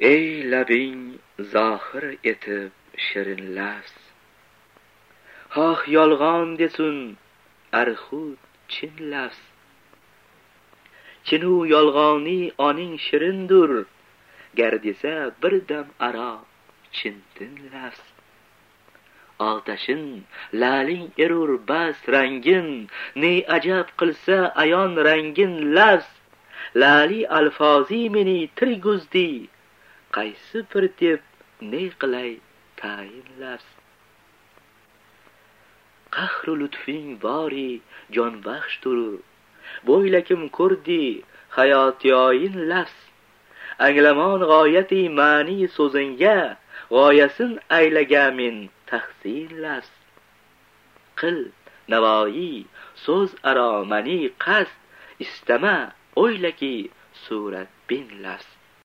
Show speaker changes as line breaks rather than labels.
ey labing zohir etib shirin lafz. Xoh yolg'on desun arxud chin lafz. Chinu yolg'oni oning shirindur, gar desa bir dam aro chintin lafz. Otashin laling erur bas rangin, ne ajab qilsa ayon rangin lafz. Lali alfozi meni tirguzdi, qaysi pir deb ne qilay tayin lafz. Qahru lutfing bori jon baxshdur, bo'ylakim ko'rdi hayotyoyin lafz. Anglamon g'oyati ma'ni so'zingga, g'oyasin aylagamin tahsin lafz. Qil navoiy so'z aro mani qasd, istama o'ylaki surat bin lafz.